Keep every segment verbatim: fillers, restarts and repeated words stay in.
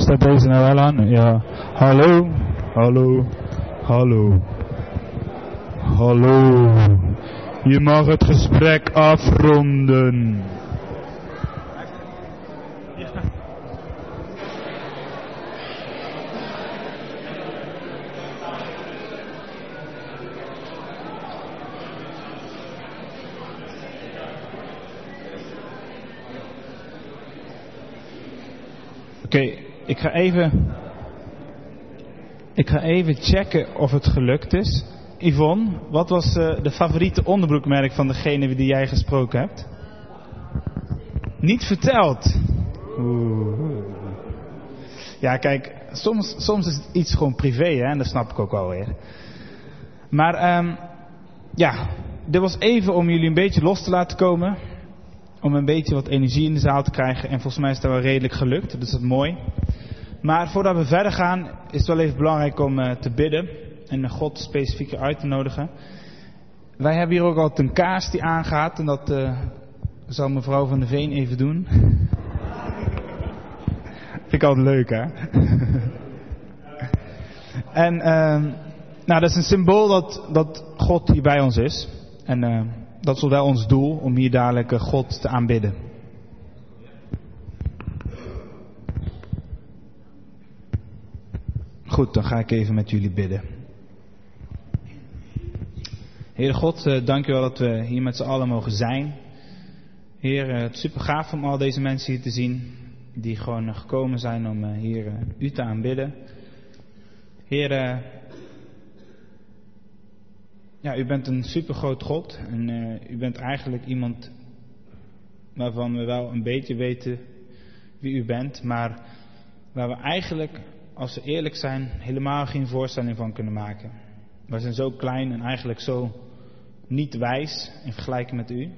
staat deze nou wel aan? Ja. Hallo? Hallo? Hallo? Hallo? Je mag het gesprek afronden. Oké, okay, ik ga even... Ik ga even checken of het gelukt is. Yvonne, wat was uh, de favoriete onderbroekmerk van degene die jij gesproken hebt? Niet verteld. Oeh. Ja, kijk, soms, soms is het iets gewoon privé, hè, en dat snap ik ook wel weer. Maar, um, ja, dit was even om jullie een beetje los te laten komen. Om een beetje wat energie in de zaal te krijgen. En volgens mij is dat wel redelijk gelukt, dus dat is mooi. Maar voordat we verder gaan, is het wel even belangrijk om uh, te bidden. En God specifiek uit te nodigen. Wij hebben hier ook altijd een kaars die aangaat. En dat uh, zal mevrouw van der Veen even doen. Vind ik altijd leuk, hè? En uh, nou, dat is een symbool dat, dat God hier bij ons is. En uh, dat is wel ons doel, om hier dadelijk uh, God te aanbidden. Goed, dan ga ik even met jullie bidden. Heere God, uh, dank u wel dat we hier met z'n allen mogen zijn. Heer, uh, het is super gaaf om al deze mensen hier te zien. Die gewoon uh, gekomen zijn om uh, hier uh, u te aanbidden. Heer, uh, ja, u bent een super groot God. En uh, u bent eigenlijk iemand waarvan we wel een beetje weten wie u bent. Maar waar we eigenlijk, als we eerlijk zijn, helemaal geen voorstelling van kunnen maken. We zijn zo klein en eigenlijk zo niet wijs in vergelijking met u.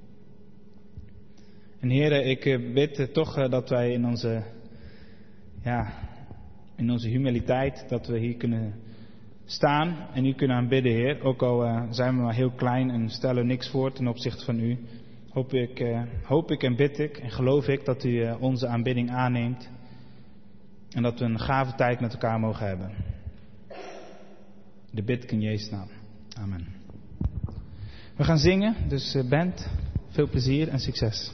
En Heere, ik bid toch dat wij in onze, ja, in onze humiliteit, dat we hier kunnen staan en u kunnen aanbidden, Heer. Ook al uh, zijn we maar heel klein en stellen niks voor ten opzichte van u. Hoop ik, uh, hoop ik en bid ik en geloof ik dat u uh, onze aanbidding aanneemt. En dat we een gave tijd met elkaar mogen hebben. De bid in Jezus' naam. Amen. We gaan zingen, dus uh, band, veel plezier en succes.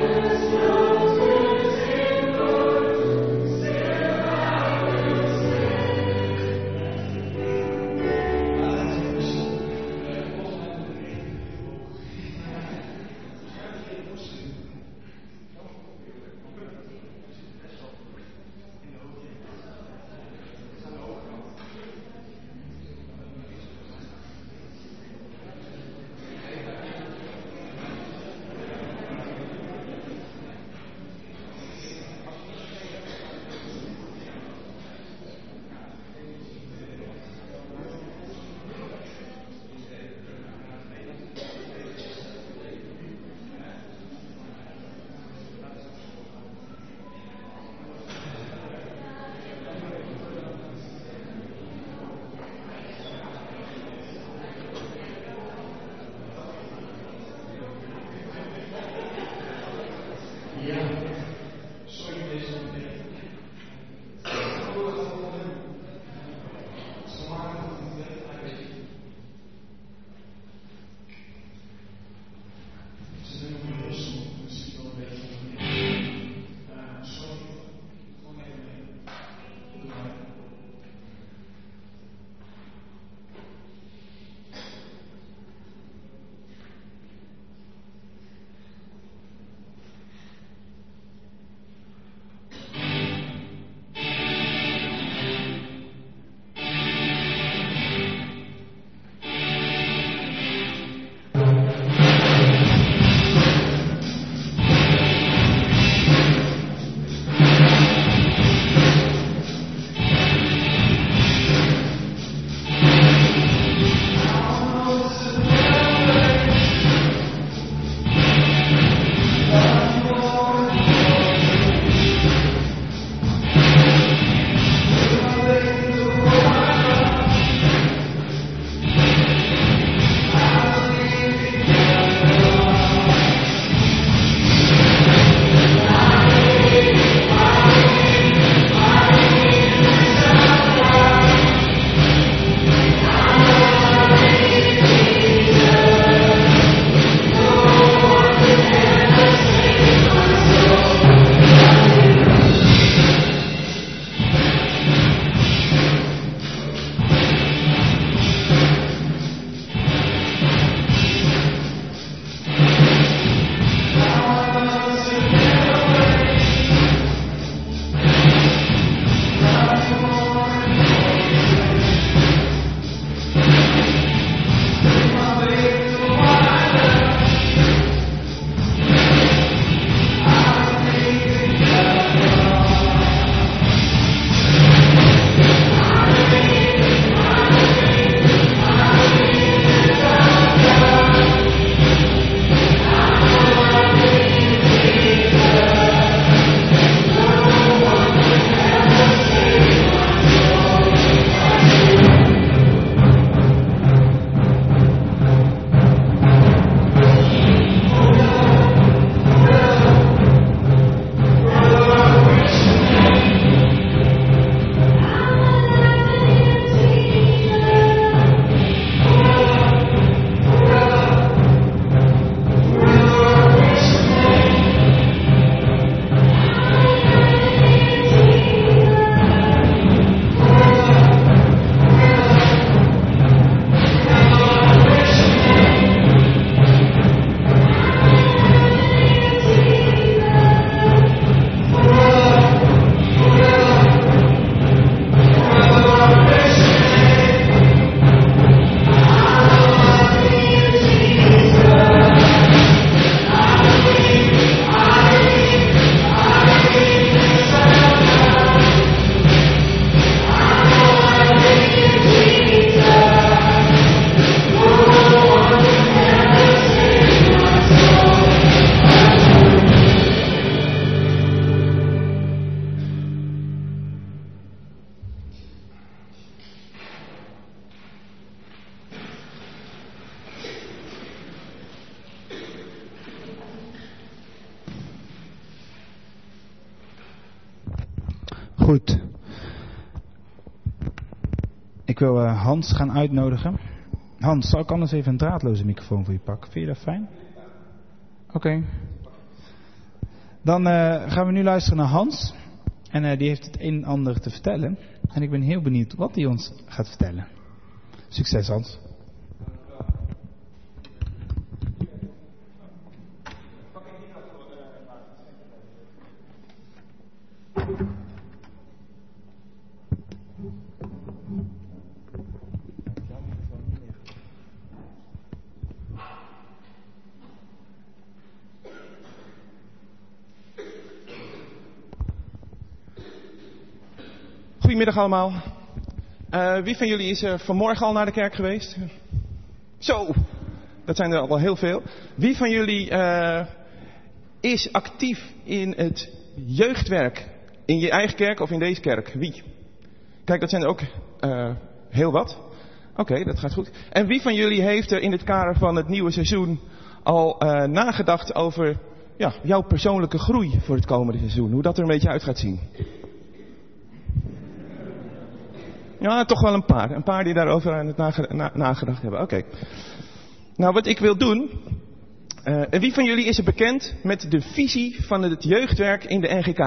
Goed. Ik wil uh, Hans gaan uitnodigen. Hans, zal ik anders even een draadloze microfoon voor je pakken? Vind je dat fijn? Oké. Okay. Dan uh, gaan we nu luisteren naar Hans. En uh, die heeft het een en ander te vertellen. En ik ben heel benieuwd wat hij ons gaat vertellen. Succes, Hans. Goedemiddag allemaal. Uh, wie van jullie is er vanmorgen al naar de kerk geweest? Zo, dat zijn er al wel heel veel. Wie van jullie uh, is actief in het jeugdwerk in je eigen kerk of in deze kerk? Wie? Kijk, dat zijn er ook uh, heel wat. Oké, okay, dat gaat goed. En wie van jullie heeft er in het kader van het nieuwe seizoen al uh, nagedacht over ja, jouw persoonlijke groei voor het komende seizoen? Hoe dat er een beetje uit gaat zien? Ja, toch wel een paar. Een paar die daarover aan het nage- na- nagedacht hebben. Oké. Okay. Nou, wat ik wil doen. Uh, en wie van jullie is er bekend met de visie van het jeugdwerk in de N G K?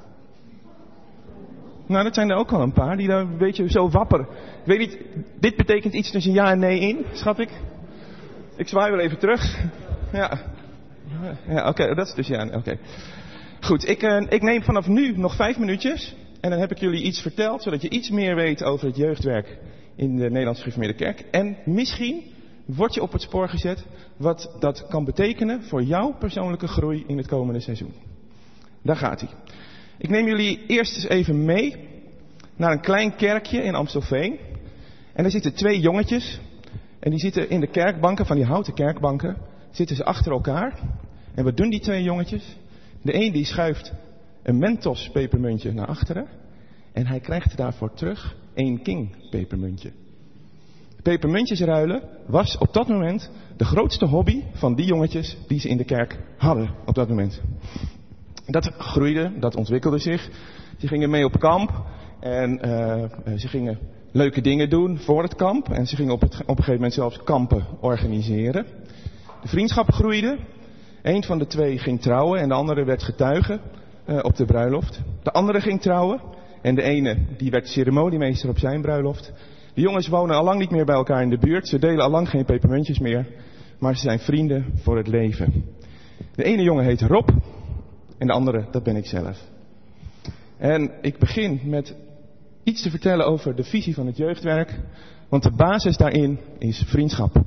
Nou, dat zijn er ook al een paar die daar een beetje zo wapperen. Ik weet niet, dit betekent iets tussen ja en nee in, schat ik. Ik zwaai wel even terug. Ja. Ja, oké, okay, dat is dus ja. Oké. Okay. Goed, ik, uh, ik neem vanaf nu nog vijf minuutjes. En dan heb ik jullie iets verteld, zodat je iets meer weet over het jeugdwerk in de Nederlandse Gereformeerde Kerk. En misschien word je op het spoor gezet wat dat kan betekenen voor jouw persoonlijke groei in het komende seizoen. Daar gaat hij. Ik neem jullie eerst eens even mee naar een klein kerkje in Amstelveen. En daar zitten twee jongetjes. En die zitten in de kerkbanken, van die houten kerkbanken, zitten ze achter elkaar. En wat doen die twee jongetjes? De een die schuift een Mentos pepermuntje naar achteren. En hij krijgt daarvoor terug één King pepermuntje. Pepermuntjes ruilen was op dat moment de grootste hobby van die jongetjes die ze in de kerk hadden op dat moment. Dat groeide, dat ontwikkelde zich. Ze gingen mee op kamp. En uh, ze gingen leuke dingen doen voor het kamp. En ze gingen op, het, op een gegeven moment zelfs kampen organiseren. De vriendschap groeide. Eén van de twee ging trouwen en de andere werd getuige uh, op de bruiloft. De andere ging trouwen en de ene die werd ceremoniemeester op zijn bruiloft. De jongens wonen al lang niet meer bij elkaar in de buurt. Ze delen al lang geen pepermuntjes meer. Maar ze zijn vrienden voor het leven. De ene jongen heet Rob en de andere, dat ben ik zelf. En ik begin met iets te vertellen over de visie van het jeugdwerk. Want de basis daarin is vriendschap.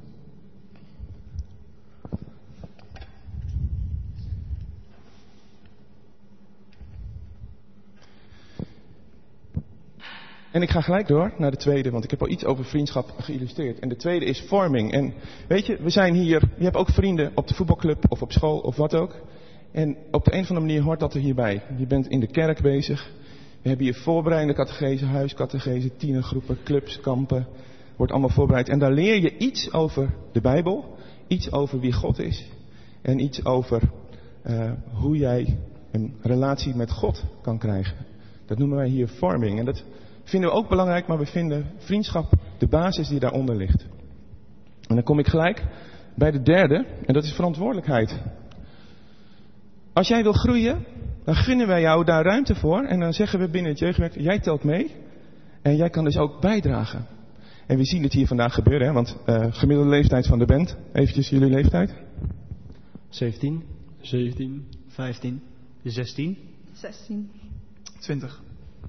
En ik ga gelijk door naar de tweede, want ik heb al iets over vriendschap geïllustreerd. En de tweede is vorming. En weet je, we zijn hier, je hebt ook vrienden op de voetbalclub of op school of wat ook. En op de een of andere manier hoort dat er hierbij. Je bent in de kerk bezig. We hebben hier voorbereidende catechese, huiscatechese, tienergroepen, clubs, kampen. Wordt allemaal voorbereid. En daar leer je iets over de Bijbel. Iets over wie God is. En iets over uh, hoe jij een relatie met God kan krijgen. Dat noemen wij hier vorming. En dat vinden we ook belangrijk, maar we vinden vriendschap de basis die daaronder ligt. En dan kom ik gelijk bij de derde, en dat is verantwoordelijkheid. Als jij wil groeien, dan gunnen wij jou daar ruimte voor. En dan zeggen we binnen het jeugdwerk, jij telt mee. En jij kan dus ook bijdragen. En we zien het hier vandaag gebeuren, hè, want uh, gemiddelde leeftijd van de band. Eventjes jullie leeftijd. zeventien. zeventien. vijftien. zestien. zestien. twintig.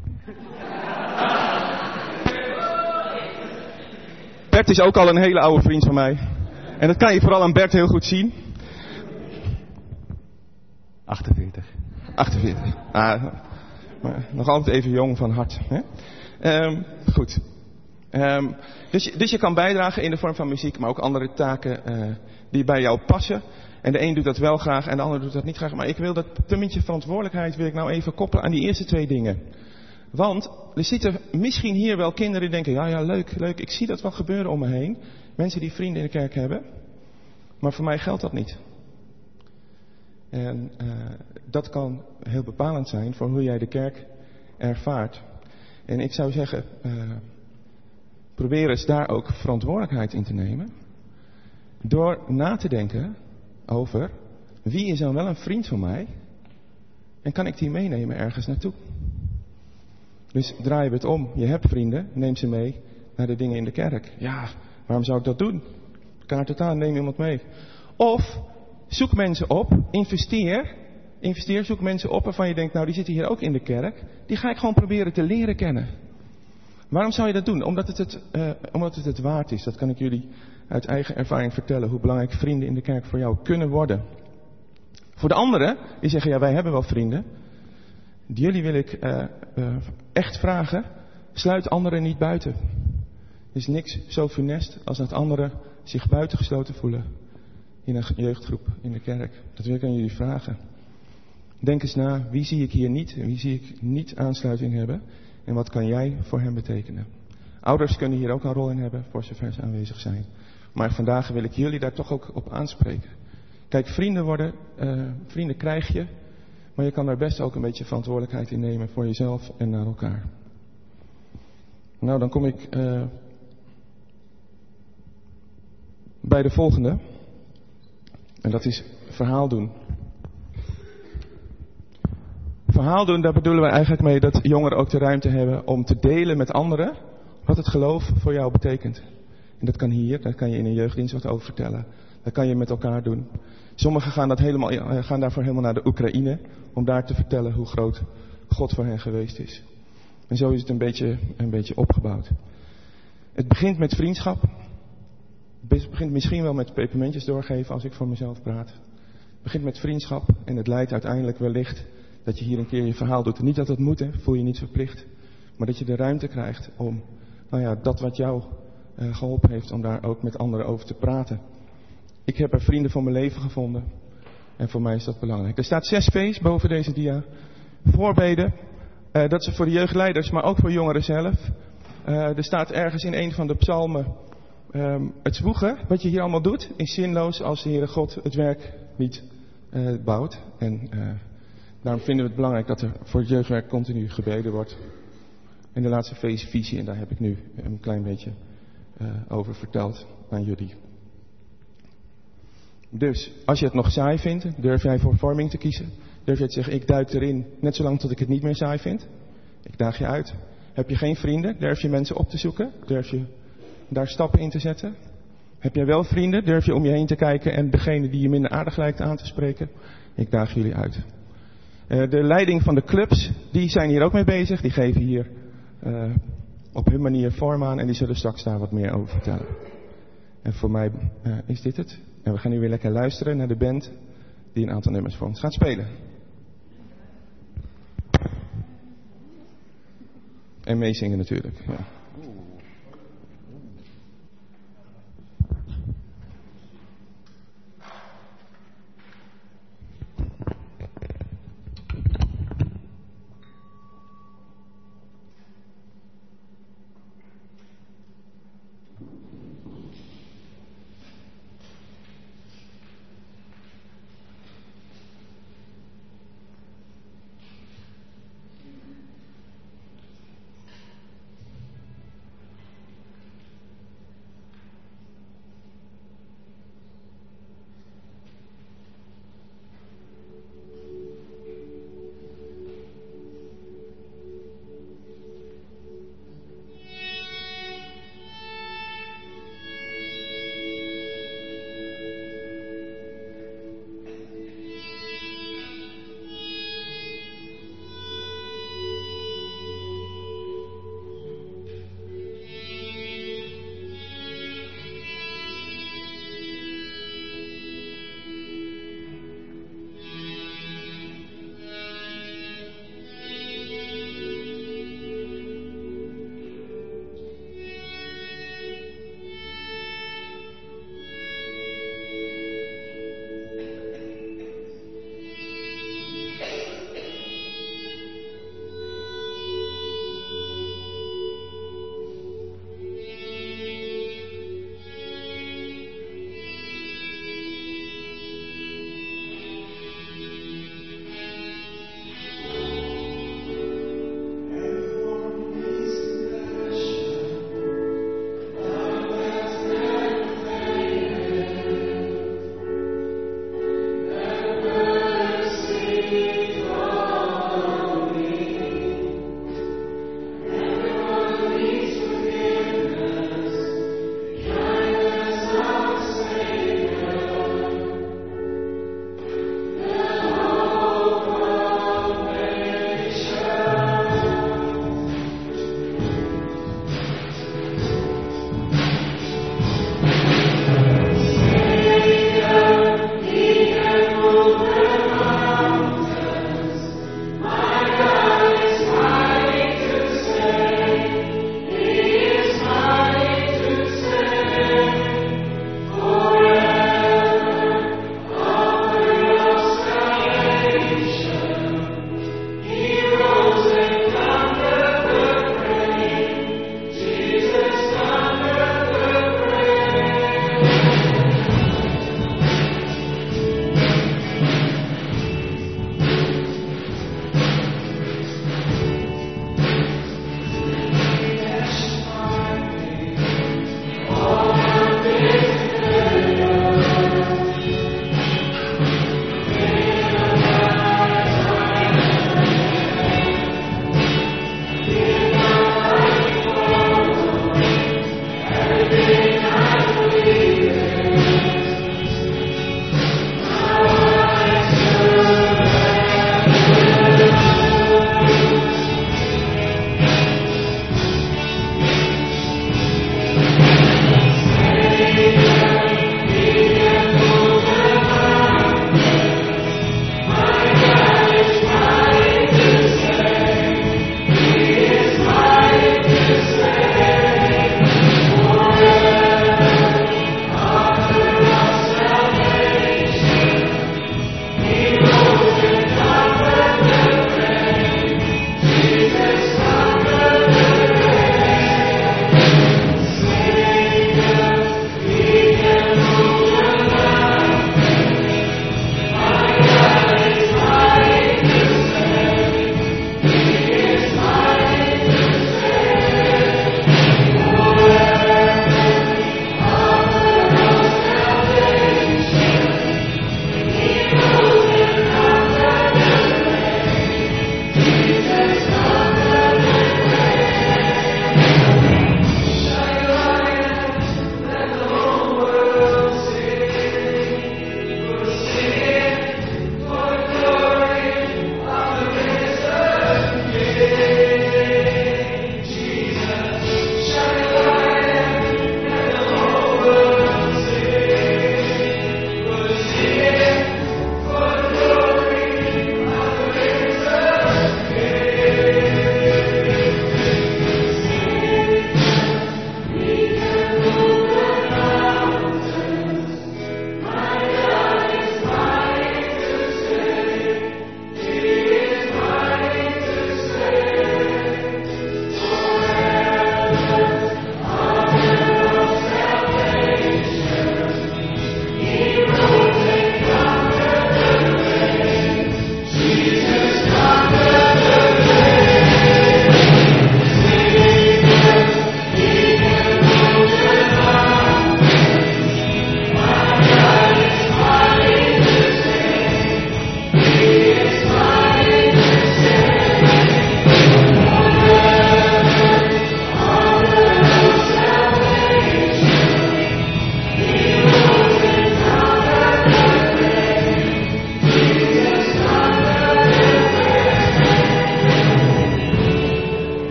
Bert is ook al een hele oude vriend van mij. En dat kan je vooral aan Bert heel goed zien. achtenveertig. achtenveertig. Ah, maar nog altijd even jong van hart. Hè? Um, goed. Um, dus, je, dus je kan bijdragen in de vorm van muziek, maar ook andere taken uh, die bij jou passen. En de een doet dat wel graag en de ander doet dat niet graag. Maar ik wil dat puntje verantwoordelijkheid wil ik nou even koppelen aan die eerste twee dingen. Want er zitten misschien hier wel kinderen die denken, ja ja leuk, leuk, ik zie dat wel gebeuren om me heen. Mensen die vrienden in de kerk hebben. Maar voor mij geldt dat niet. En uh, dat kan heel bepalend zijn voor hoe jij de kerk ervaart. En ik zou zeggen, uh, probeer eens daar ook verantwoordelijkheid in te nemen. Door na te denken over, wie is dan wel een vriend van mij? En kan ik die meenemen ergens naartoe? Dus draaien we het om. Je hebt vrienden, neem ze mee naar de dingen in de kerk. Ja, waarom zou ik dat doen? Kaart het aan, neem iemand mee. Of zoek mensen op, investeer. Investeer, zoek mensen op waarvan je denkt, nou die zitten hier ook in de kerk. Die ga ik gewoon proberen te leren kennen. Waarom zou je dat doen? Omdat het het, uh, omdat het het waard is. Dat kan ik jullie uit eigen ervaring vertellen. Hoe belangrijk vrienden in de kerk voor jou kunnen worden. Voor de anderen, die zeggen, ja wij hebben wel vrienden. Jullie wil ik uh, uh, echt vragen, sluit anderen niet buiten. Er is niks zo funest als dat anderen zich buitengesloten voelen. In een jeugdgroep, in de kerk. Dat wil ik aan jullie vragen. Denk eens na, wie zie ik hier niet en wie zie ik niet aansluiting hebben? En wat kan jij voor hen betekenen? Ouders kunnen hier ook een rol in hebben, voor zover ze aanwezig zijn. Maar vandaag wil ik jullie daar toch ook op aanspreken. Kijk, vrienden worden, uh, vrienden krijg je, maar je kan daar best ook een beetje verantwoordelijkheid in nemen voor jezelf en naar elkaar. Nou, dan kom ik uh, bij de volgende. En dat is verhaal doen. Verhaal doen, daar bedoelen we eigenlijk mee dat jongeren ook de ruimte hebben om te delen met anderen wat het geloof voor jou betekent. En dat kan hier, daar kan je in een jeugddienst wat over vertellen. Dat kan je met elkaar doen. Sommigen gaan, dat helemaal, gaan daarvoor helemaal naar de Oekraïne om daar te vertellen hoe groot God voor hen geweest is. En zo is het een beetje, een beetje opgebouwd. Het begint met vriendschap. Het begint misschien wel met pepermuntjes doorgeven als ik voor mezelf praat. Het begint met vriendschap en het leidt uiteindelijk wellicht dat je hier een keer je verhaal doet. Niet dat dat moet, hè, voel je niet verplicht. Maar dat je de ruimte krijgt om, nou ja, dat wat jou uh, geholpen heeft, om daar ook met anderen over te praten. Ik heb er vrienden van mijn leven gevonden. En voor mij is dat belangrijk. Er staat zes V's boven deze dia. Voorbeden. Uh, dat is voor de jeugdleiders, maar ook voor jongeren zelf. Uh, er staat ergens in een van de psalmen. Um, het zwoegen, wat je hier allemaal doet, is zinloos als de Heere God het werk niet uh, bouwt. En uh, daarom vinden we het belangrijk dat er voor het jeugdwerk continu gebeden wordt. En de laatste V is visie, en daar heb ik nu een klein beetje uh, over verteld aan jullie. Dus, als je het nog saai vindt, durf jij voor vorming te kiezen. Durf jij te zeggen, ik duik erin, net zolang tot ik het niet meer saai vind. Ik daag je uit. Heb je geen vrienden, durf je mensen op te zoeken. Durf je daar stappen in te zetten. Heb jij wel vrienden, durf je om je heen te kijken en degene die je minder aardig lijkt aan te spreken. Ik daag jullie uit. Uh, de leiding van de clubs, die zijn hier ook mee bezig. Die geven hier uh, op hun manier vorm aan en die zullen straks daar wat meer over vertellen. En voor mij uh, is dit het. En we gaan nu weer lekker luisteren naar de band die een aantal nummers voor ons gaat spelen. En meezingen natuurlijk. Ja.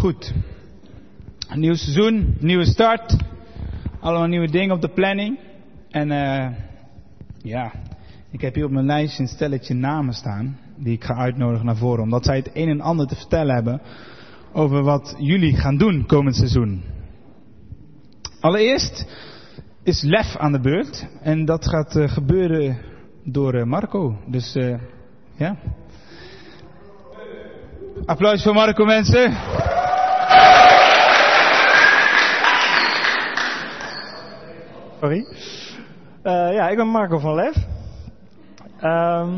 Goed. Een nieuw seizoen, nieuwe start. Allemaal nieuwe dingen op de planning. En uh, ja, ik heb hier op mijn lijstje een stelletje namen staan. Die ik ga uitnodigen naar voren. Omdat zij het een en ander te vertellen hebben over wat jullie gaan doen komend seizoen. Allereerst is Lef aan de beurt. En dat gaat uh, gebeuren door uh, Marco. Dus uh, ja. Applaus voor Marco, mensen. Sorry. Uh, ja, ik ben Marco van Lef. Um,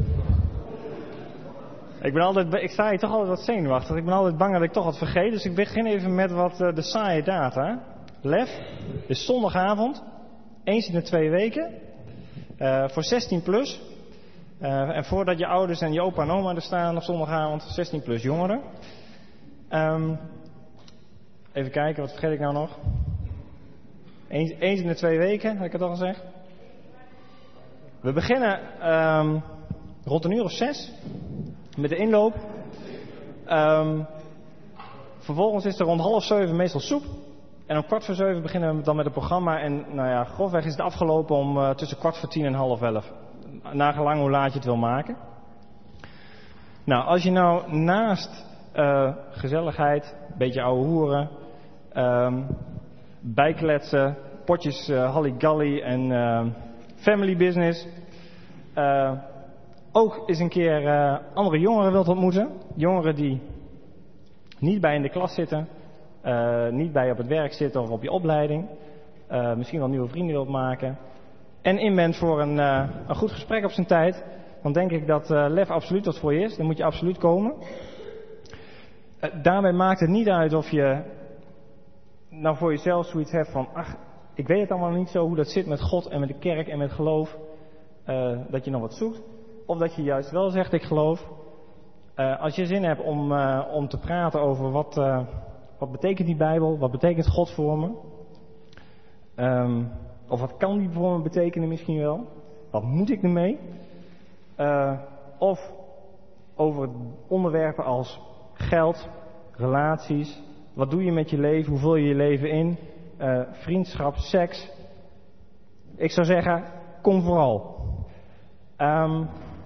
ik ben altijd, ik sta hier toch altijd wat zenuwachtig. Ik ben altijd bang dat ik toch wat vergeet. Dus ik begin even met wat uh, de saaie data. Lef is zondagavond, eens in de twee weken, uh, voor zestien plus. Uh, en voordat je ouders en je opa en oma er staan op zondagavond, zestien plus jongeren. Um, even kijken, wat vergeet ik nou nog? Eens, eens in de twee weken, had ik het al gezegd. We beginnen um, rond een uur of zes met de inloop. Um, vervolgens is er rond half zeven meestal soep. En om kwart voor zeven beginnen we dan met het programma. En nou ja, grofweg is het afgelopen om uh, tussen kwart voor tien en half elf. Nagelang hoe laat je het wil maken. Nou, als je nou naast uh, gezelligheid, een beetje ouwe hoeren, um, bijkletsen, potjes uh, halligalli en uh, family business, uh, ook eens een keer uh, andere jongeren wilt ontmoeten. Jongeren die niet bij in de klas zitten, uh, niet bij op het werk zitten of op je opleiding, uh, misschien wel nieuwe vrienden wilt maken. En in bent voor een, uh, een goed gesprek op zijn tijd, dan denk ik dat uh, Lef absoluut wat voor je is. Dan moet je absoluut komen. Uh, daarbij maakt het niet uit of je nou voor jezelf zoiets hebt van, ach, ik weet het allemaal niet zo hoe dat zit met God en met de kerk en met geloof. Uh, dat je nog wat zoekt. Of dat je juist wel zegt, ik geloof. Uh, als je zin hebt om, uh, om te praten over wat, uh, wat betekent die Bijbel, wat betekent God voor me. Um, Of wat kan die voor me betekenen misschien wel? Wat moet ik ermee? Uh, of over onderwerpen als geld, relaties. Wat doe je met je leven? Hoe vul je je leven in? Uh, vriendschap, seks. Ik zou zeggen, kom vooral. Um,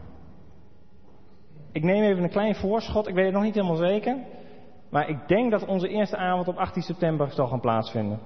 ik neem even een klein voorschot. Ik weet het nog niet helemaal zeker. Maar ik denk dat onze eerste avond op achttien september zal gaan plaatsvinden.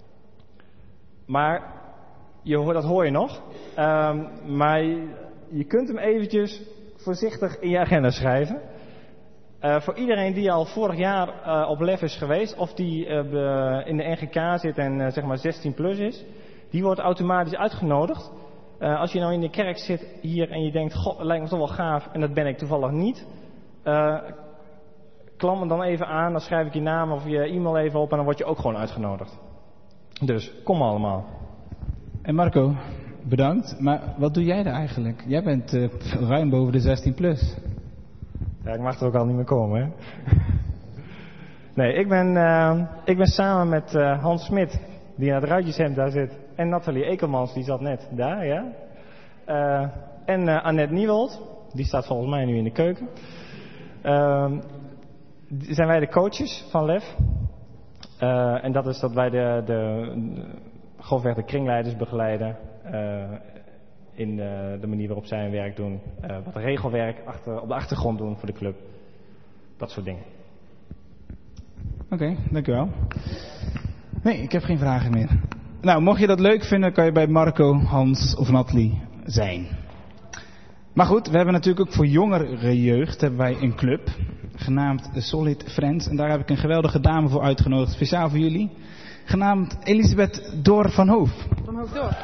Maar Je hoort, dat hoor je nog. Um, maar je, je kunt hem eventjes voorzichtig in je agenda schrijven. Uh, voor iedereen die al vorig jaar uh, op Lef is geweest, of die uh, in de N G K zit en uh, zeg maar zestien plus is, die wordt automatisch uitgenodigd. Uh, als je nou in de kerk zit hier en je denkt, god, dat lijkt me toch wel gaaf, en dat ben ik toevallig niet. Uh, klam me dan even aan, dan schrijf ik je naam of je e-mail even op en dan word je ook gewoon uitgenodigd. Dus, kom allemaal. En Marco, bedankt. Maar wat doe jij daar eigenlijk? Jij bent uh, ruim boven de zestien plus. Ja, ik mag er ook al niet meer komen, hè. Nee, ik ben, uh, ik ben samen met uh, Hans Smit, die naar het Ruitjeshemd daar zit. En Nathalie Ekelmans, die zat net daar, ja. Uh, en uh, Annette Niewold, die staat volgens mij nu in de keuken. Uh, zijn wij de coaches van Lef. Uh, en dat is dat wij de... de, de grofweg de kringleiders begeleiden uh, in de, de manier waarop zij hun werk doen. Uh, wat regelwerk achter, op de achtergrond doen voor de club. Dat soort dingen. Oké, okay, dankjewel. Nee, ik heb geen vragen meer. Nou, mocht je dat leuk vinden, kan je bij Marco, Hans of Nathalie zijn. Maar goed, we hebben natuurlijk ook voor jongere jeugd hebben wij een club. Genaamd Solid Friends. En daar heb ik een geweldige dame voor uitgenodigd. Speciaal voor jullie. Genaamd Elisabeth Door van Hoof. Van Hoof Door.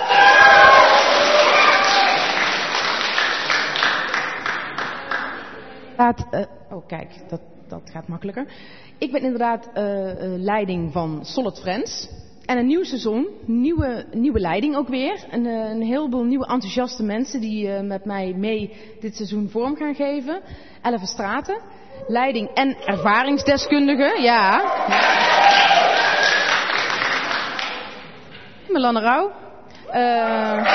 Laat, uh, oh kijk, dat, dat gaat makkelijker. Ik ben inderdaad uh, uh, leiding van Solid Friends. En een nieuw seizoen, nieuwe, nieuwe leiding ook weer. Een, uh, een heleboel nieuwe enthousiaste mensen die uh, met mij mee dit seizoen vorm gaan geven. Elf Straten, leiding en ervaringsdeskundige, ja. Melanne Rauw. Uh...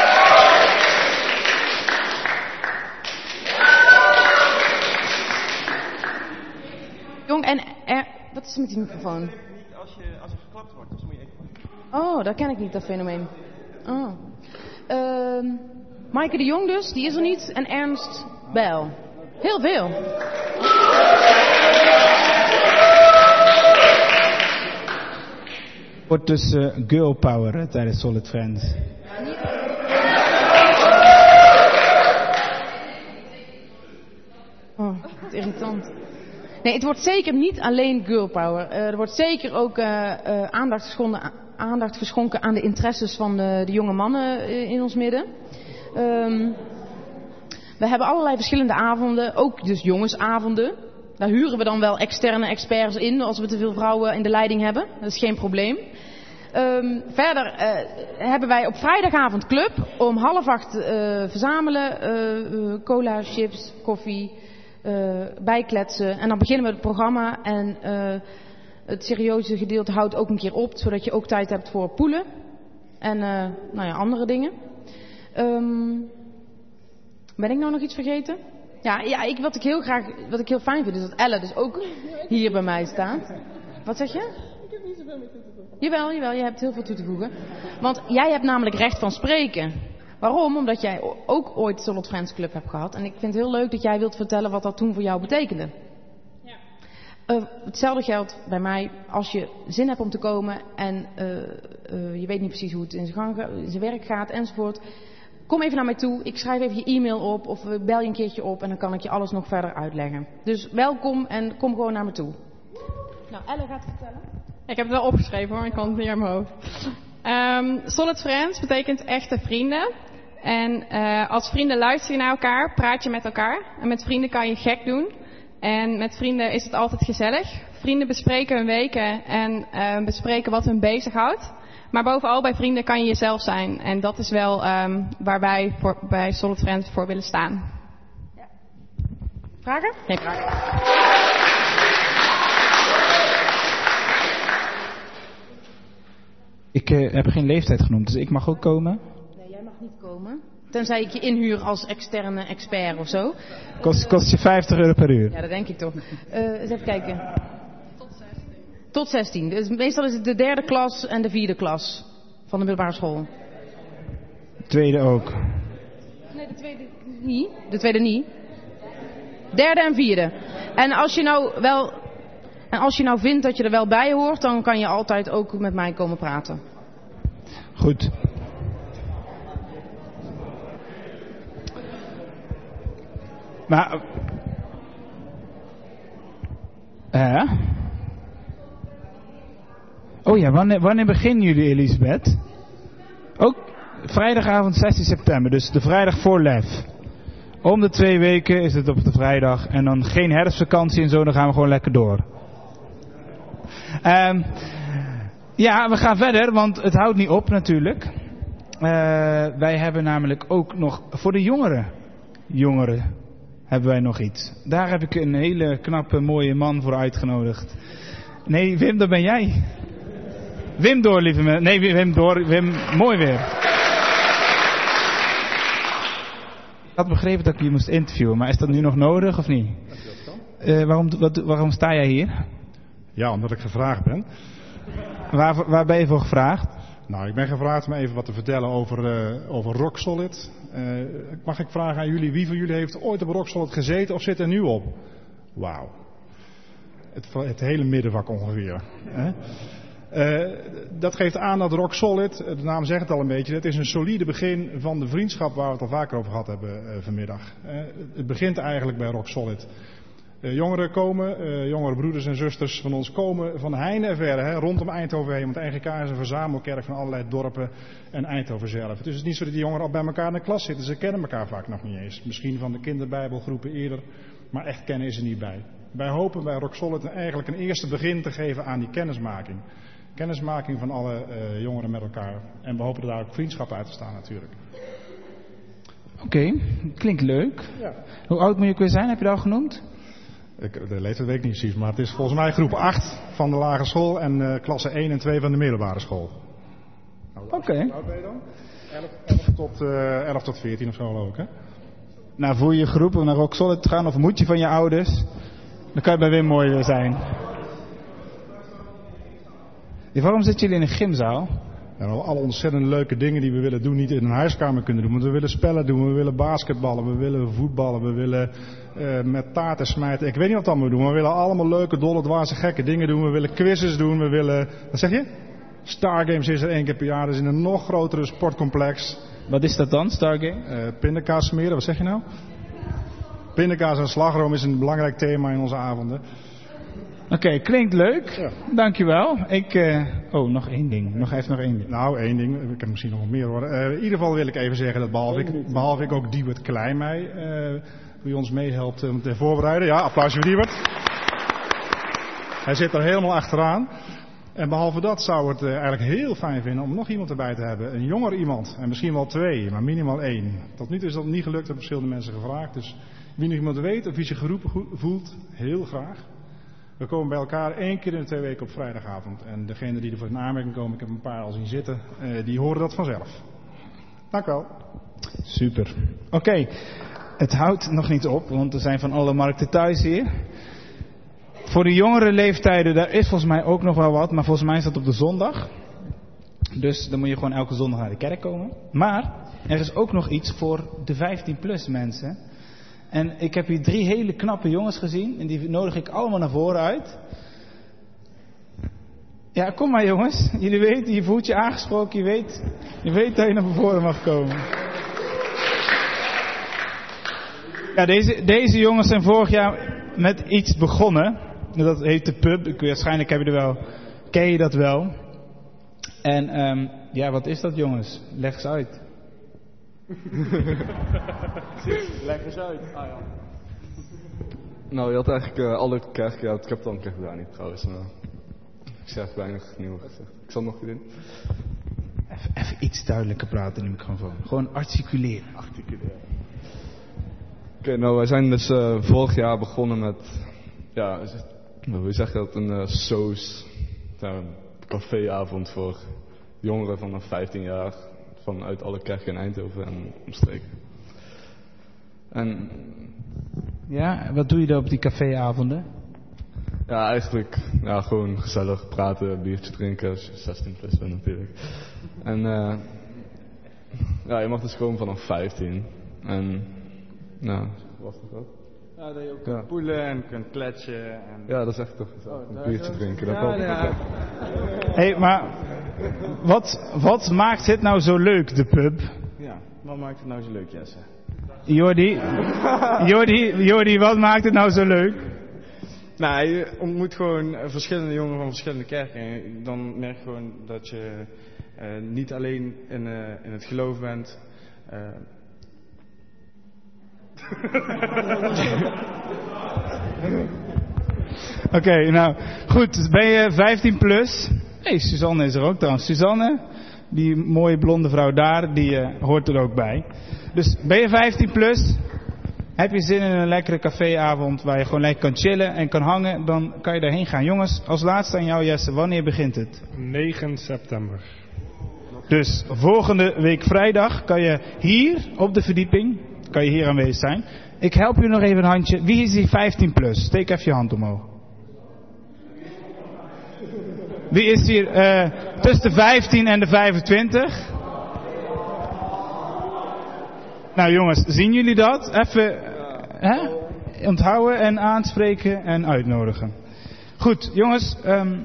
Jong en er, wat is er met die microfoon? Niet als, je, als er geklapt wordt, dus moet je even... Oh, dat ken ik niet, dat fenomeen. Oh. Uh, Maaike de Jong dus, die is er niet. En Ernst Bijl. Heel veel. Wordt dus uh, girl power uh, tijdens Solid Friends. Oh, wat irritant. Nee, het wordt zeker niet alleen girl power. Uh, er wordt zeker ook uh, uh, aandacht, geschonden, aandacht geschonken aan de interesses van de, de jonge mannen uh, in ons midden. Um, we hebben allerlei verschillende avonden, ook dus jongensavonden. Daar huren we dan wel externe experts in als we te veel vrouwen in de leiding hebben. Dat is geen probleem. Um, verder uh, hebben wij op vrijdagavond club. Om half acht uh, verzamelen. Uh, uh, cola, chips, koffie. Uh, bijkletsen. En dan beginnen we het programma. En uh, het serieuze gedeelte houdt ook een keer op. Zodat je ook tijd hebt voor poelen. En uh, nou ja, andere dingen. Um, ben ik nou nog iets vergeten? Ja, ja ik, wat ik heel graag, wat ik heel fijn vind, is dat Elle dus ook hier bij mij staat. Wat zeg je? Ik heb niet zoveel meer toe te voegen. Jawel, jawel, je hebt heel veel toe te voegen. Want jij hebt namelijk recht van spreken. Waarom? Omdat jij ook ooit Solid Friends Club hebt gehad. En ik vind het heel leuk dat jij wilt vertellen wat dat toen voor jou betekende. Ja. Uh, hetzelfde geldt bij mij als je zin hebt om te komen en uh, uh, je weet niet precies hoe het in zijn, gang, in zijn werk gaat enzovoort. Kom even naar mij toe, ik schrijf even je e-mail op of bel je een keertje op en dan kan ik je alles nog verder uitleggen. Dus welkom en kom gewoon naar me toe. Nou, Elle gaat vertellen. Ik heb het wel opgeschreven hoor, ik kan het niet uit mijn hoofd. Um, Solid Friends betekent echte vrienden. En uh, als vrienden luister je naar elkaar, praat je met elkaar. En met vrienden kan je gek doen. En met vrienden is het altijd gezellig. Vrienden bespreken hun weken en uh, bespreken wat hun bezighoudt. Maar bovenal bij vrienden kan je jezelf zijn. En dat is wel um, waar wij voor, bij Solid Friends voor willen staan. Ja. Vragen? Geen vragen. Ik uh, heb geen leeftijd genoemd, dus ik mag ook komen. Nee, jij mag niet komen. Tenzij ik je inhuur als externe expert of zo. Kost, kost je vijftig euro per uur. Ja, dat denk ik toch. Uh, eens even kijken. Tot zestien. Dus meestal is het de derde klas en de vierde klas van de middelbare school. Tweede ook. Nee, de tweede niet. De tweede niet. Derde en vierde. En als je nou wel, en als je nou vindt dat je er wel bij hoort, dan kan je altijd ook met mij komen praten. Goed. Maar... Hè? Oh ja, wanneer, wanneer beginnen jullie, Elisabeth? Ook vrijdagavond zestien september, dus de vrijdag voor Lef. Om de twee weken is het op de vrijdag en dan geen herfstvakantie en zo, dan gaan we gewoon lekker door. Um, ja, we gaan verder, want het houdt niet op natuurlijk. Uh, wij hebben namelijk ook nog voor de jongeren, jongeren hebben wij nog iets. Daar heb ik een hele knappe, mooie man voor uitgenodigd. Nee, Wim, dat ben jij. Wim door, lieve mensen. Nee, Wim door. Wim, mooi weer. Ik had begrepen dat ik je moest interviewen, maar is dat nu nog nodig of niet? Uh, waarom, wat, waarom sta jij hier? Ja, omdat ik gevraagd ben. Waar, waar ben je voor gevraagd? Nou, ik ben gevraagd om even wat te vertellen over, uh, over Rock Solid. Uh, mag ik vragen aan jullie, wie van jullie heeft ooit op Rock Solid gezeten of zit er nu op? Wauw. Het, het hele middenvak ongeveer. Hè? Uh, dat geeft aan dat Rock Solid, de naam zegt het al een beetje, het is een solide begin van de vriendschap waar we het al vaker over gehad hebben uh, vanmiddag. Uh, het begint eigenlijk bij Rock Solid. Uh, jongeren komen, uh, jongere broeders en zusters van ons komen van heine en verre, hè, rondom Eindhoven heen. Want de N G K is een verzamelkerk van allerlei dorpen en Eindhoven zelf. Dus het is niet zo dat die jongeren al bij elkaar in de klas zitten. Ze kennen elkaar vaak nog niet eens. Misschien van de kinderbijbelgroepen eerder, maar echt kennen is er niet bij. Wij hopen bij Rock Solid eigenlijk een eerste begin te geven aan die kennismaking. Kennismaking van alle uh, jongeren met elkaar. En we hopen er daar ook vriendschap uit te staan natuurlijk. Oké, okay, klinkt leuk. Ja. Hoe oud moet je ook weer zijn, heb je dat al genoemd? Ik, de leeftijd weet ik niet precies, maar het is volgens mij groep acht van de lagere school en uh, klasse één en twee van de middelbare school. Nou, Oké. Okay. Hoe oud ben je dan? elf tot, uh, elf tot veertien of zo ook, hè? Nou, voel je je geroepen om naar Rock Solid te gaan of moet je van je ouders? Dan kan je bij Wim mooi zijn. Ja, waarom zitten jullie in een gymzaal? En alle ontzettend leuke dingen die we willen doen, niet in een huiskamer kunnen doen. Want we willen spellen doen, we willen basketballen, we willen voetballen, we willen uh, met taarten smijten. Ik weet niet wat we allemaal doen, maar we willen allemaal leuke, dolle, dwaze, gekke dingen doen. We willen quizzes doen, we willen... Wat zeg je? Stargames is er één keer per jaar, dat is in een nog grotere sportcomplex. Wat is dat dan, Stargame? Uh, pindakaas smeren, wat zeg je nou? Pindakaas en slagroom is een belangrijk thema in onze avonden. Oké, okay, klinkt leuk. Ja. Dankjewel. Ik, uh... Oh, nog één ding. Nog even nog één ding. Nou, één ding. Ik heb misschien nog wat meer hoor. Uh, in ieder geval wil ik even zeggen dat behalve ik, behalve ik ook Diebert Klein uh, die ons meehelpt om te voorbereiden. Ja, applausje voor Diebert. Hij zit er helemaal achteraan. En behalve dat zou het uh, eigenlijk heel fijn vinden om nog iemand erbij te hebben. Een jonger iemand. En misschien wel twee, maar minimaal één. Tot nu toe is dat niet gelukt. Hebben verschillende mensen gevraagd. Dus wie nog iemand weet of wie zich geroepen voelt, heel graag. We komen bij elkaar één keer in de twee weken op vrijdagavond. En degenen die er voor in aanmerking komen, ik heb een paar al zien zitten, uh, die horen dat vanzelf. Dank u wel. Super. Oké, okay. Het houdt nog niet op, want er zijn van alle markten thuis hier. Voor de jongere leeftijden, daar is volgens mij ook nog wel wat, maar volgens mij is dat op de zondag. Dus dan moet je gewoon elke zondag naar de kerk komen. Maar er is ook nog iets voor de vijftien plus mensen. En ik heb hier drie hele knappe jongens gezien. En die nodig ik allemaal naar voren uit. Ja, kom maar jongens. Jullie weten, je voelt je aangesproken. Je weet, je weet dat je naar voren mag komen. Ja, deze, deze jongens zijn vorig jaar met iets begonnen. Dat heet de pub. Ik, waarschijnlijk heb je er wel, ken je dat wel. En um, ja, wat is dat jongens? Leg eens uit. Leg eens uit. Ah, ja. Nou, je had eigenlijk uh, alle kerken, ja, ik heb het dan kerk gedaan niet trouwens. Maar ik zeg weinig nieuw gezegd. Ik zal nog doen. Even, even iets duidelijker praten in de microfoon. Gewoon articuleren. Articuleren. Oké, okay, nou wij zijn dus uh, vorig jaar begonnen met, ja, hoe zeg je dat, een uh, soos, ja, een caféavond voor jongeren vanaf vijftien jaar. Vanuit alle kerken in Eindhoven en omstreken. En ja, wat doe je daar op die caféavonden? Ja, eigenlijk ja, gewoon gezellig praten, biertje drinken, als je zestien plus bent natuurlijk. En uh, ja, je mag dus gewoon vanaf vijftien. En nou, wat nog wat? Ja, dat je ook ja. kunt poelen en kunt kletsen. En... Ja, dat is echt toch gezellig. Oh, een biertje drinken, dat ja, valt ja. Hé, hey, maar wat, wat maakt dit nou zo leuk, de pub? Ja, wat maakt het nou zo leuk, Jesse? Jordi, Jordi, Jordi, wat maakt het nou zo leuk? Nou, je ontmoet gewoon verschillende jongeren van verschillende kerken. En dan merk je gewoon dat je uh, niet alleen in, uh, in het geloof bent. Uh... Oké, okay, nou goed, ben je vijftien plus? Hé, hey, Suzanne is er ook trouwens. Suzanne, die mooie blonde vrouw daar, die uh, hoort er ook bij. Dus ben je vijftien plus? Heb je zin in een lekkere caféavond waar je gewoon lekker kan chillen en kan hangen, dan kan je daarheen gaan. Jongens, als laatste aan jou Jesse, wanneer begint het? negen september. Dus volgende week vrijdag kan je hier op de verdieping, kan je hier aanwezig zijn. Ik help je nog even een handje. Wie is die vijftien plus? Steek even je hand omhoog. Wie is hier uh, tussen de vijftien en de vijfentwintig? Nou jongens, zien jullie dat? Even hè? Onthouden en aanspreken en uitnodigen. Goed, jongens. Um,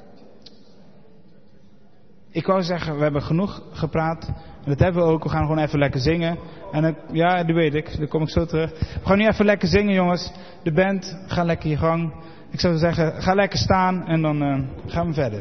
ik wou zeggen, we hebben genoeg gepraat. En dat hebben we ook. We gaan gewoon even lekker zingen. En dan, ja, dat weet ik. Daar kom ik zo terug. We gaan nu even lekker zingen, jongens. De band, ga lekker je gang. Ik zou zeggen, ga lekker staan en dan uh, gaan we verder.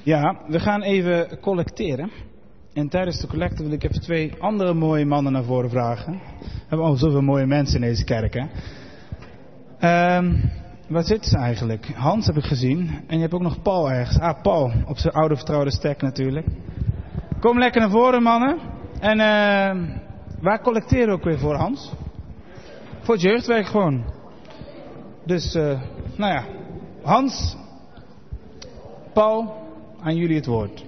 Ja, we gaan even collecteren. En tijdens de collecte wil ik even twee andere mooie mannen naar voren vragen. We hebben al zoveel mooie mensen in deze kerk, hè. Um, waar zitten ze eigenlijk? Hans heb ik gezien. En je hebt ook nog Paul ergens. Ah, Paul. Op zijn oude vertrouwde stek natuurlijk. Kom lekker naar voren, mannen. En uh, waar collecteren we ook weer voor, Hans? Voor het jeugdwerk gewoon. Dus, uh, nou ja. Hans, Paul, aan jullie het woord.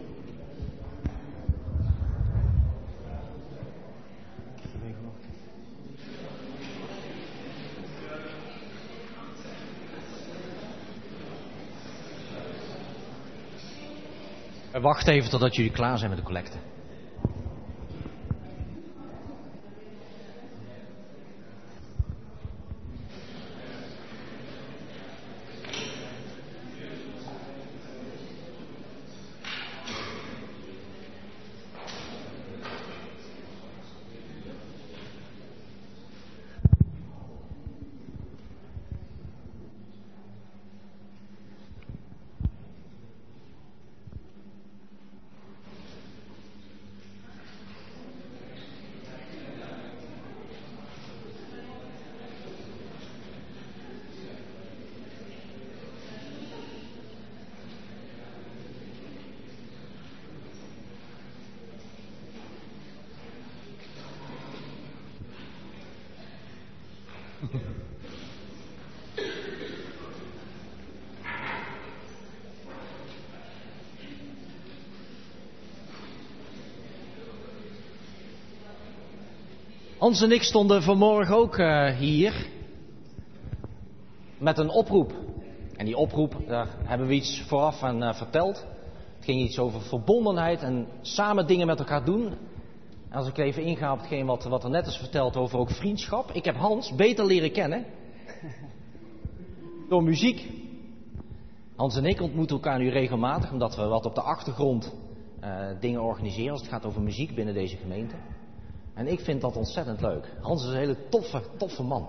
Wacht even totdat jullie klaar zijn met de collecte. Hans en ik stonden vanmorgen ook uh, hier met een oproep. En die oproep, daar hebben we iets vooraf aan uh, verteld. Het ging iets over verbondenheid en samen dingen met elkaar doen. En als ik even inga op hetgeen wat, wat er net is verteld over ook vriendschap. Ik heb Hans beter leren kennen door muziek. Hans en ik ontmoeten elkaar nu regelmatig, omdat we wat op de achtergrond uh, dingen organiseren als het gaat over muziek binnen deze gemeente. En ik vind dat ontzettend leuk. Hans is een hele toffe, toffe man.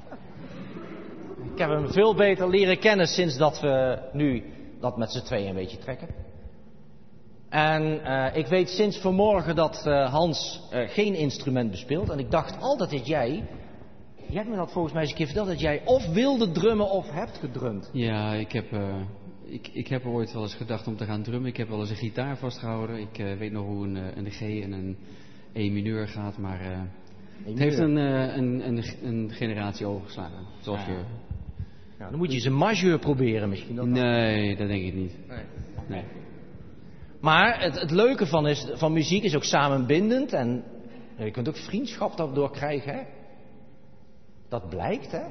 Ik heb hem veel beter leren kennen sinds dat we nu dat met z'n tweeën een beetje trekken. En uh, ik weet sinds vanmorgen dat uh, Hans uh, geen instrument bespeelt. En ik dacht altijd dat jij, jij hebt me dat volgens mij eens een keer verteld, dat jij of wilde drummen of hebt gedrumd. Ja, ik heb, uh, ik, ik heb ooit wel eens gedacht om te gaan drummen. Ik heb wel eens een gitaar vastgehouden. Ik uh, weet nog hoe een, een G en een E mineur gaat, maar uh, het heeft een, uh, een, een, een generatie overgeslagen. Zoals ja. je... Ja, dan moet je eens een majeur proberen misschien. Dat nee, dat denk ik niet. Nee. nee. Maar het, het leuke van, is, van muziek is ook samenbindend en je kunt ook vriendschap daardoor krijgen, hè? Dat blijkt, hè?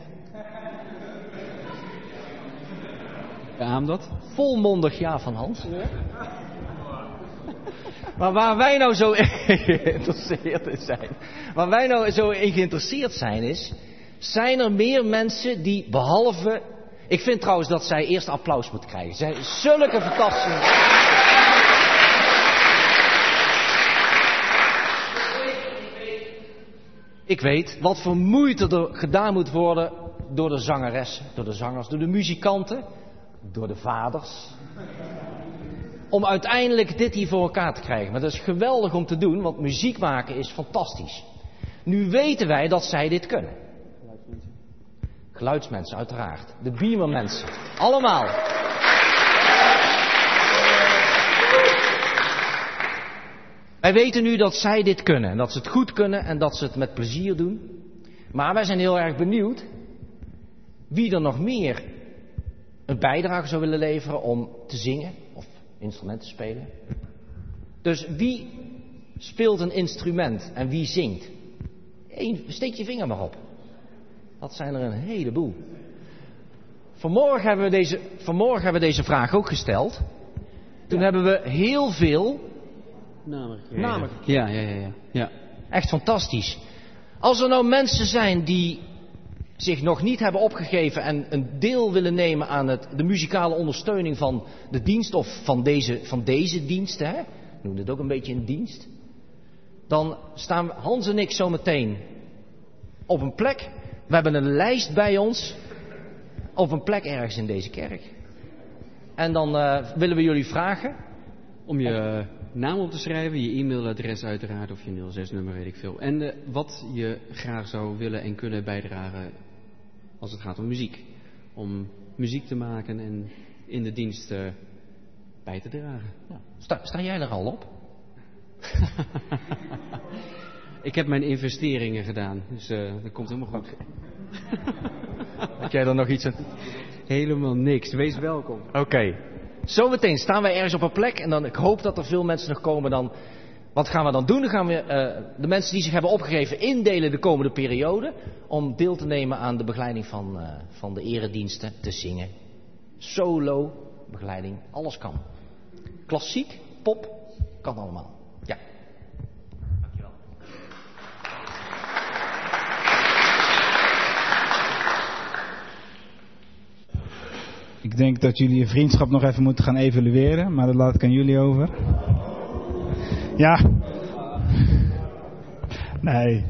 Beaam dat? Volmondig ja van Hans. Ja. Maar waar wij nou zo geïnteresseerd in zijn, waar wij nou zo in geïnteresseerd zijn is, zijn er meer mensen die behalve, ik vind trouwens dat zij eerst applaus moeten krijgen. Zij zulke fantastische. Ik weet wat voor moeite er gedaan moet worden door de zangeressen, door de zangers, door de muzikanten, door de vaders. Om uiteindelijk dit hier voor elkaar te krijgen. Maar dat is geweldig om te doen, want muziek maken is fantastisch. Nu weten wij dat zij dit kunnen. Geluidsmensen. Geluidsmensen, uiteraard. De beamermensen. Allemaal. Wij weten nu dat zij dit kunnen. En dat ze het goed kunnen en dat ze het met plezier doen. Maar wij zijn heel erg benieuwd wie er nog meer een bijdrage zou willen leveren om te zingen of instrumenten spelen. Dus wie speelt een instrument en wie zingt? Eén, steek je vinger maar op. Dat zijn er een heleboel. Vanmorgen hebben we deze, vanmorgen hebben we deze vraag ook gesteld. Toen ja. hebben we heel veel namen gekregen. Namen gekregen. Ja, ja, ja, ja, ja. Echt fantastisch. Als er nou mensen zijn die zich nog niet hebben opgegeven en een deel willen nemen aan het, de muzikale ondersteuning van de dienst of van deze, van deze dienst, hè? Noem het ook een beetje een dienst. Dan staan Hans en ik zo meteen op een plek. We hebben een lijst bij ons op een plek ergens in deze kerk. En dan uh, willen we jullie vragen om je naam op te schrijven, je e-mailadres uiteraard of je nul zes nummer, weet ik veel. En uh, wat je graag zou willen en kunnen bijdragen als het gaat om muziek. Om muziek te maken en in de dienst uh, bij te dragen. Ja. Sta, sta jij er al op? Ik heb mijn investeringen gedaan, dus uh, dat komt helemaal goed. Heb jij er nog iets aan? Helemaal niks, wees welkom. Oké. Okay. Zometeen staan wij ergens op een plek en dan, ik hoop dat er veel mensen nog komen dan. Wat gaan we dan doen? Dan gaan we uh, de mensen die zich hebben opgegeven indelen de komende periode. Om deel te nemen aan de begeleiding van, uh, van de erediensten, te zingen. Solo, begeleiding, alles kan. Klassiek, pop, kan allemaal. Ja. Dankjewel. Ik denk dat jullie je vriendschap nog even moeten gaan evalueren, maar dat laat ik aan jullie over. Ja. Nee.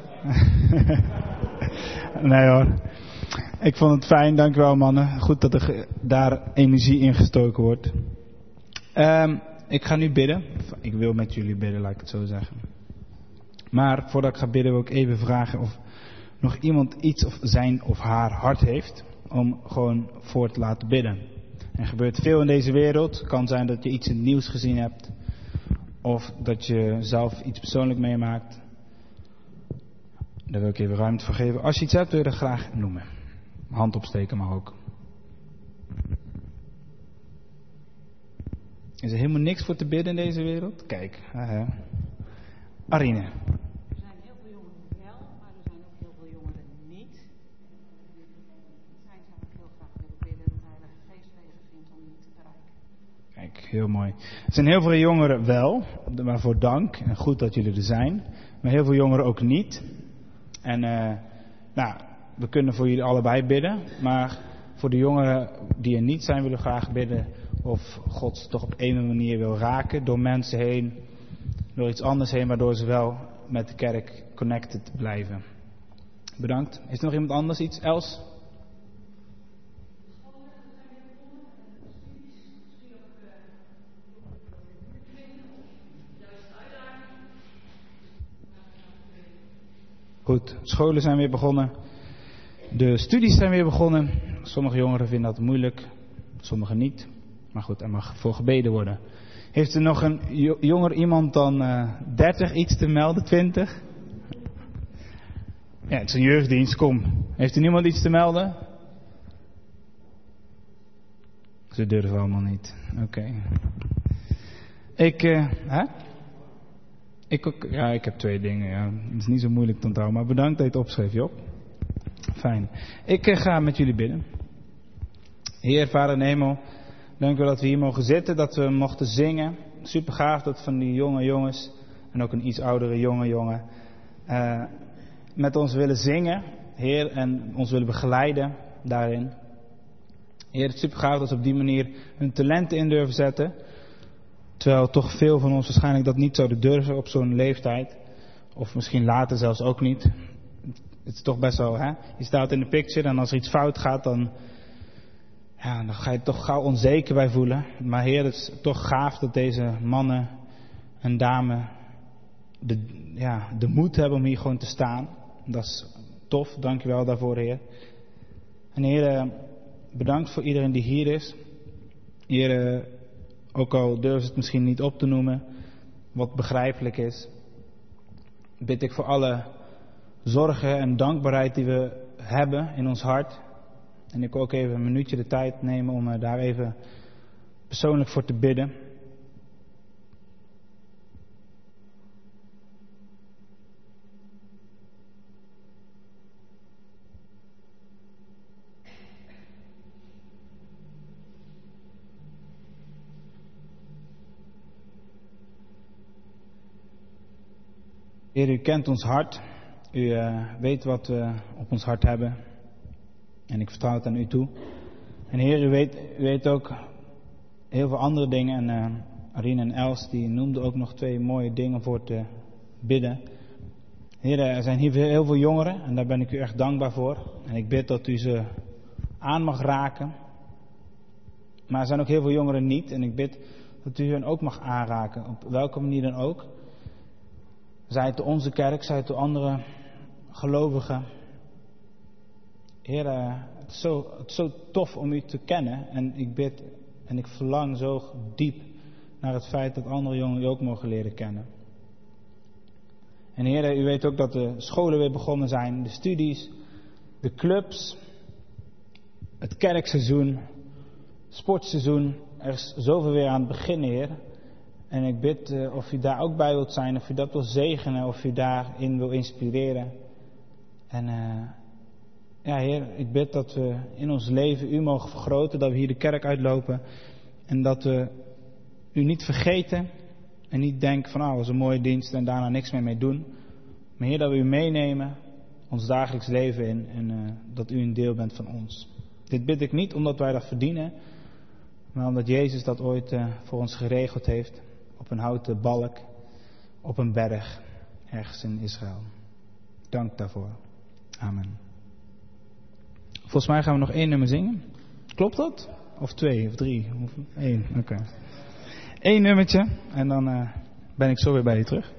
Nee hoor. Ik vond het fijn, dankjewel mannen. Goed dat er daar energie in gestoken wordt. Um, ik ga nu bidden. Ik wil met jullie bidden, laat ik het zo zeggen. Maar voordat ik ga bidden wil ik even vragen of nog iemand iets of zijn of haar hart heeft om gewoon voor te laten bidden. Er gebeurt veel in deze wereld. Het kan zijn dat je iets in het nieuws gezien hebt. Of dat je zelf iets persoonlijk meemaakt. Daar wil ik even ruimte voor geven. Als je iets hebt wil je dat graag noemen. Hand opsteken mag ook. Is er helemaal niks voor te bidden in deze wereld? Kijk. Uh, Arine. Er zijn heel veel jongeren wel, maar er zijn ook heel veel jongeren niet. Zij zou ik heel graag willen bidden dat de Heilige Geest wegen vindt om die te bereiken. Kijk, heel mooi. Er zijn heel veel jongeren wel, waarvoor dank. En goed dat jullie er zijn. Maar heel veel jongeren ook niet. En uh, nou, we kunnen voor jullie allebei bidden. Maar voor de jongeren die er niet zijn, willen we graag bidden of God ze toch op een manier wil raken. Door mensen heen, door iets anders heen, waardoor ze wel met de kerk connected blijven. Bedankt. Is er nog iemand anders iets? Els? Goed, scholen zijn weer begonnen. De studies zijn weer begonnen. Sommige jongeren vinden dat moeilijk, sommigen niet. Maar goed, er mag voor gebeden worden. Heeft er nog een jonger iemand dan uh, dertig iets te melden, twintig? Ja, het is een jeugddienst, kom. Heeft er niemand iets te melden? Ze durven allemaal niet. Oké. Okay. Ik, uh, hè? Ik, ook, ja, ik heb twee dingen. Ja. Het is niet zo moeilijk te onthouden, maar bedankt dat je het opschreef, Job. Fijn. Ik uh, ga met jullie bidden. Heer, Vader in de hemel, dank u dat we hier mogen zitten, dat we mochten zingen. Super gaaf dat van die jonge jongens, en ook een iets oudere jonge jongen, uh, met ons willen zingen, Heer, en ons willen begeleiden daarin. Heer, het is super gaaf dat ze op die manier hun talenten in durven zetten. Terwijl toch veel van ons waarschijnlijk dat niet zouden durven op zo'n leeftijd. Of misschien later zelfs ook niet. Het is toch best wel, hè? Je staat in de picture en als er iets fout gaat, dan, ja, dan ga je toch gauw onzeker bij voelen. Maar Heer, het is toch gaaf dat deze mannen en dames de, ja, de moed hebben om hier gewoon te staan. Dat is tof, dankjewel daarvoor, Heer. En Heer, bedankt voor iedereen die hier is. Heer, ook al durven ze het misschien niet op te noemen, wat begrijpelijk is, bid ik voor alle zorgen en dankbaarheid die we hebben in ons hart. En ik wil ook even een minuutje de tijd nemen om daar even persoonlijk voor te bidden. Heer, u kent ons hart. U uh, weet wat we op ons hart hebben. En ik vertrouw het aan u toe. En Heer, u weet, u weet ook heel veel andere dingen. En uh, Arine en Els, die noemden ook nog twee mooie dingen voor te bidden. Heer, er zijn hier heel veel jongeren. En daar ben ik u echt dankbaar voor. En ik bid dat u ze aan mag raken. Maar er zijn ook heel veel jongeren niet. En ik bid Dat u hen ook mag aanraken, op welke manier dan ook. Zij het door onze kerk, zij het door andere gelovigen. Heer, uh, het, is zo, het is zo tof om u te kennen. En ik bid en ik verlang zo diep naar het feit dat andere jongeren u ook mogen leren kennen. En Heer, u weet ook dat de scholen weer begonnen zijn, de studies, de clubs, het kerkseizoen, sportseizoen. Er is zoveel weer aan het beginnen, Heer. En ik bid uh, of u daar ook bij wilt zijn, of u dat wil zegenen, of u daarin wil inspireren. En uh, ja, Heer, ik bid dat we in ons leven u mogen vergroten, dat we hier de kerk uitlopen. En dat we u niet vergeten en niet denken van, ah, dat was een mooie dienst en daarna niks meer mee doen. Maar Heer, dat we u meenemen, ons dagelijks leven in en uh, dat u een deel bent van ons. Dit bid ik niet omdat wij dat verdienen, maar omdat Jezus dat ooit uh, voor ons geregeld heeft. Op een houten balk, op een berg, ergens in Israël. Dank daarvoor. Amen. Volgens mij gaan we nog één nummer zingen. Klopt dat? Of twee, of drie? Of één, oké. Okay. Eén nummertje en dan uh, ben ik zo weer bij je terug.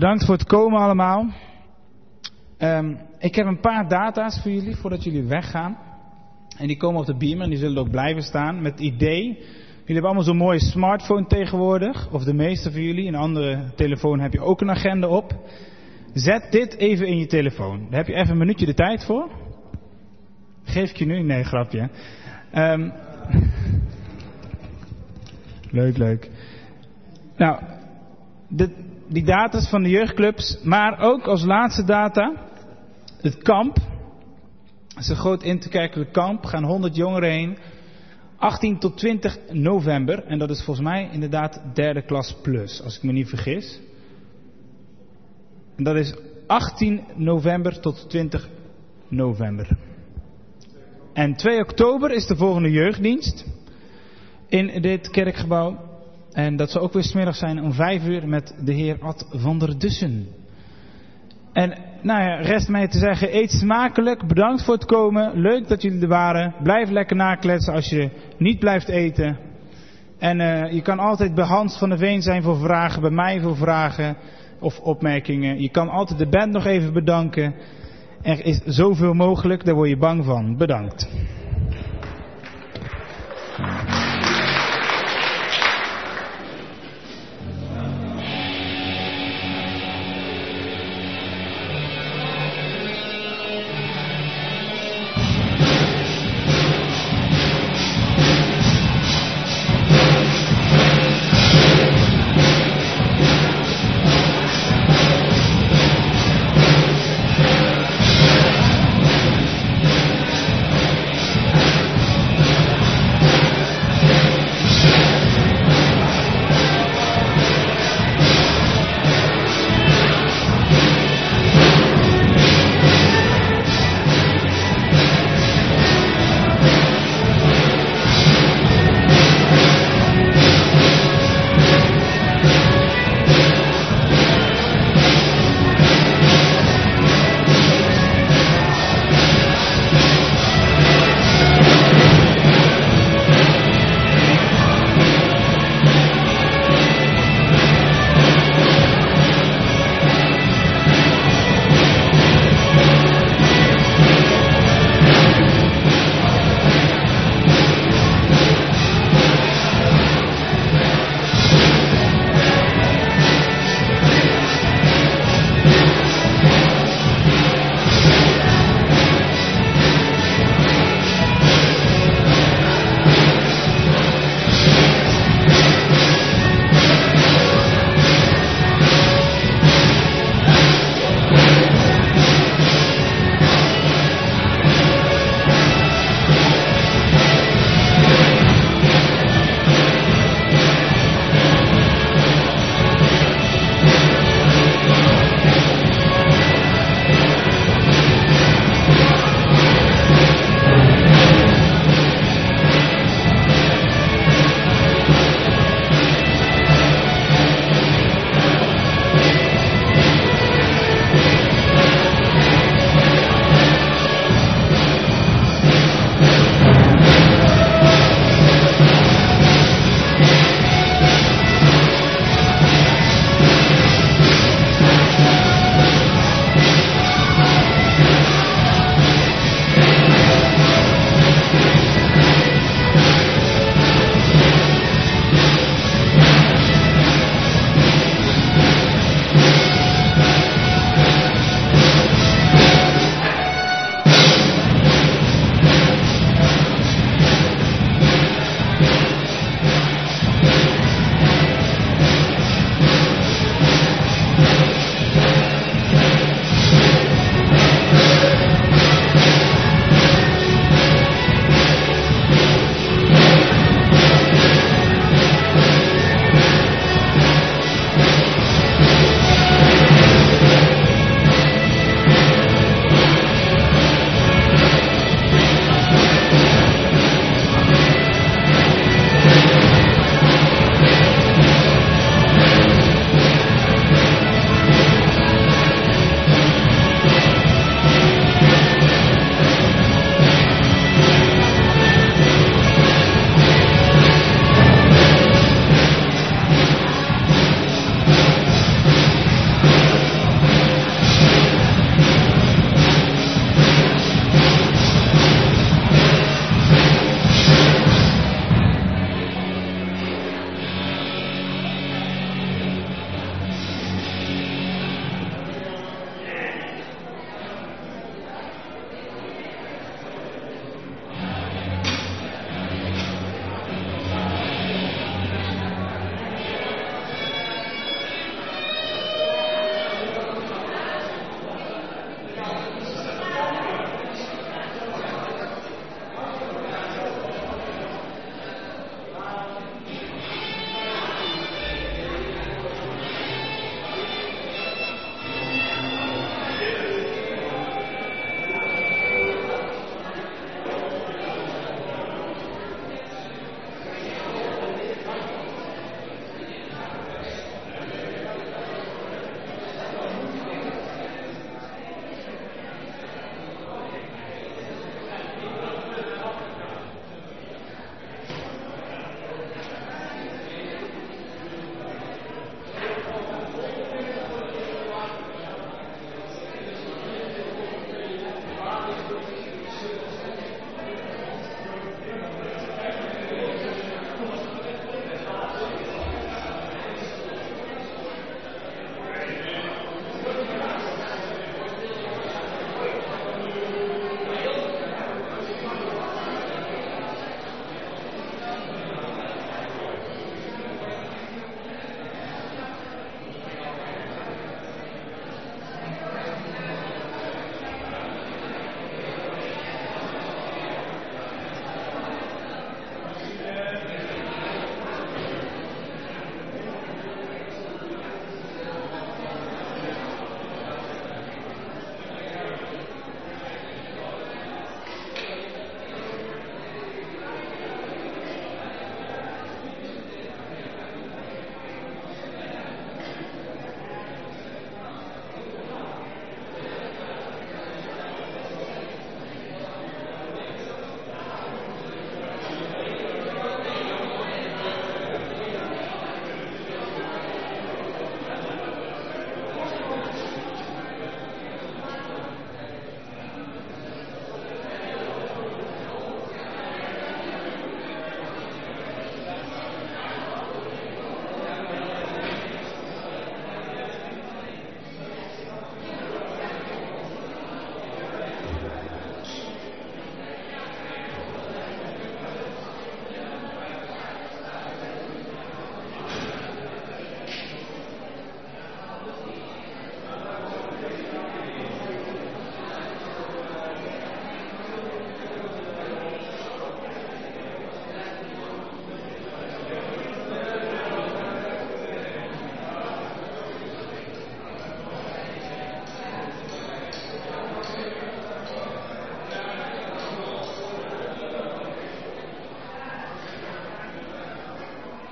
bedankt voor het komen allemaal. Um, ik heb een paar data's voor jullie voordat jullie weggaan. En die komen op de beamer en die zullen ook blijven staan met het idee. Jullie hebben allemaal zo'n mooie smartphone tegenwoordig. Of de meeste van jullie. Een andere telefoon heb je ook een agenda op. Zet dit even in je telefoon. Daar heb je even een minuutje de tijd voor. Geef ik je nu? Nee, grapje. Um, leuk, leuk. Nou, de, die data's van de jeugdclubs. Maar ook als laatste data. Het kamp. Het is een groot interkerkelijk kamp. Gaan honderd jongeren heen. achttien tot twintig november. En dat is volgens mij inderdaad derde klas plus. Als ik me niet vergis. En dat is achttien november tot twintig november. En twee oktober is de volgende jeugddienst. In dit kerkgebouw. En dat zal ook weer 's middags zijn om vijf uur met de heer Ad van der Dussen. En nou ja, rest mij te zeggen, eet smakelijk. Bedankt voor het komen. Leuk dat jullie er waren. Blijf lekker nakletsen als je niet blijft eten. En uh, je kan altijd bij Hans van der Veen zijn voor vragen. Bij mij voor vragen of opmerkingen. Je kan altijd de band nog even bedanken. Er is zoveel mogelijk, daar word je bang van. Bedankt.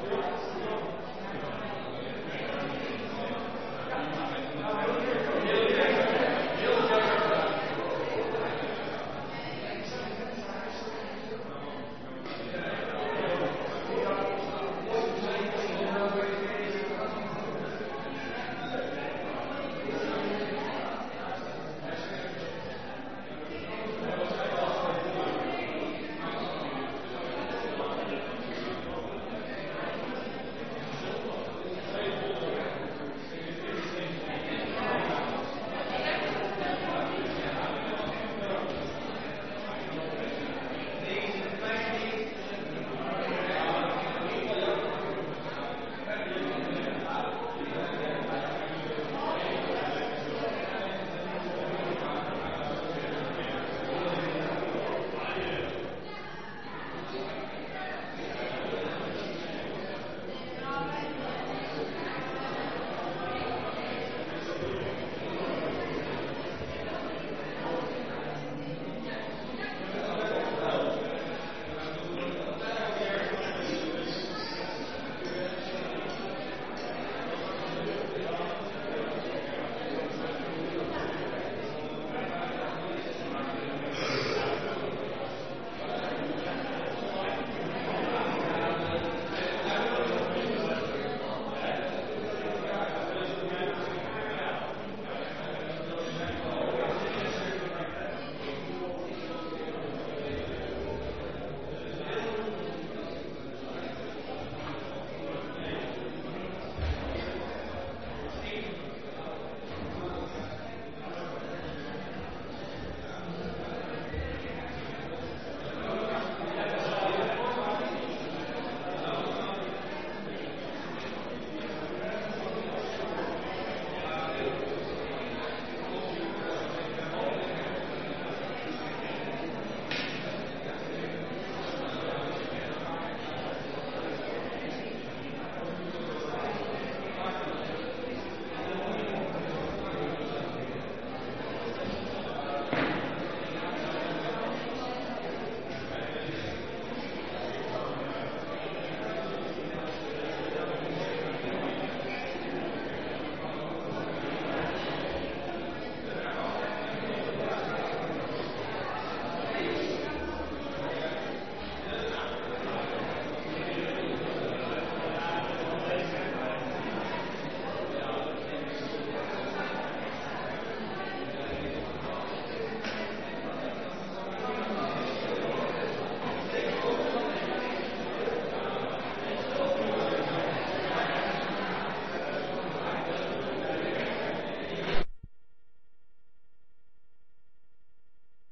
Amen.